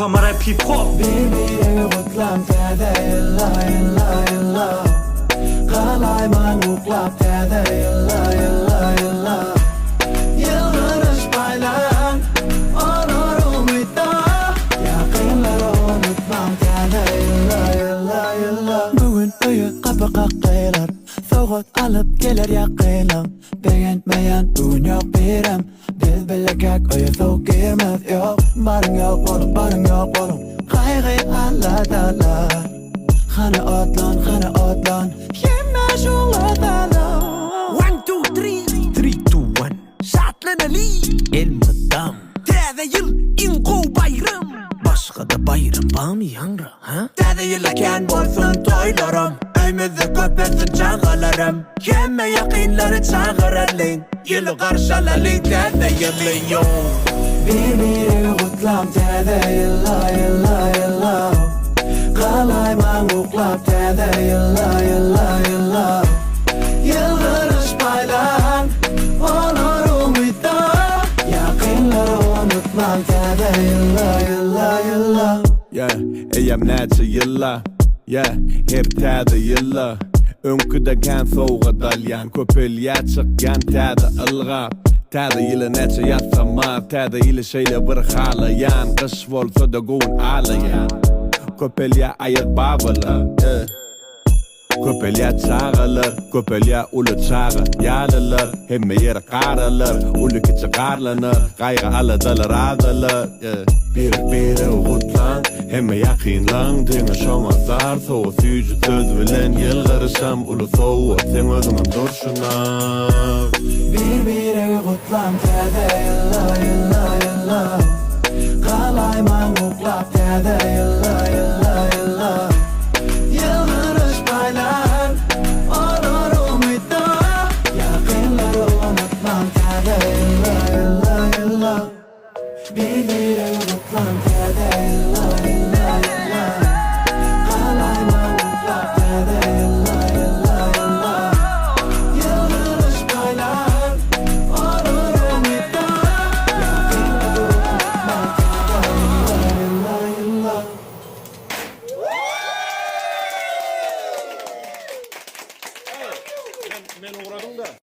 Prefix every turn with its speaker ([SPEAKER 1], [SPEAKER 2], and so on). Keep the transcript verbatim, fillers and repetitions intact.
[SPEAKER 1] Tamara hip hop
[SPEAKER 2] Bir kutlam tede yalla yalla yalla Kalayman uklap tede yalla yalla yalla Yıldırış paylan Onur umutta Yakınları unutmam tede yalla yalla yalla Bugün öyle kapı kakkaylar Soğut alıp gelir yakıylam Beğenmeyen bugün yok birem Biz bilekek öyle soğuk girmez yok Barın yok oğlum barın yok oğlum Kaygı anlatalar Hana otlan hana otlan Yemme şu otalar
[SPEAKER 3] One, two, three, three, two, one. Şartlan Ali Elmadam Tede yıl inko bayram Başka da bayram var mı yangra ha? Tede yılaken bolsun toylarım Öymüzü köpesin çağalarım Yemme yakınları çağıralım Yılı karşılalım tede yılı yok
[SPEAKER 2] Bir bir kutlam tede yalla yalla yalla Kalayman uklap tede yalla yalla yalla Yıldırış paylan Onur umutta Yakınları unutmam tede yalla yalla yalla
[SPEAKER 4] Yeah, eyyam näçe yılla Yeah, hep täze yılla Öňküdeken soğuga dalyan Köpelýä çykýan täze ılgap Täze ýyly näçe ýatsamar Täze ýyly şeýle bir halayan Kış bolsa da gown alayan Köpelýä aýyk babalar yeah. Köpelýä çağalar Köpelýä uly çağa ýalylar Hemme ýer garalar Uly kiçi garlanar Gaýga aladalar adalar yeah. Bir bir gutlan Hemme ýakynlan Diňe şoňazar Sow süýjü söz bilen ýylgyryşam Uly sow sen özüňem durşuna
[SPEAKER 2] Bir bir kutlam tede yalla yalla yalla Kalayman uklap tede yalla yalla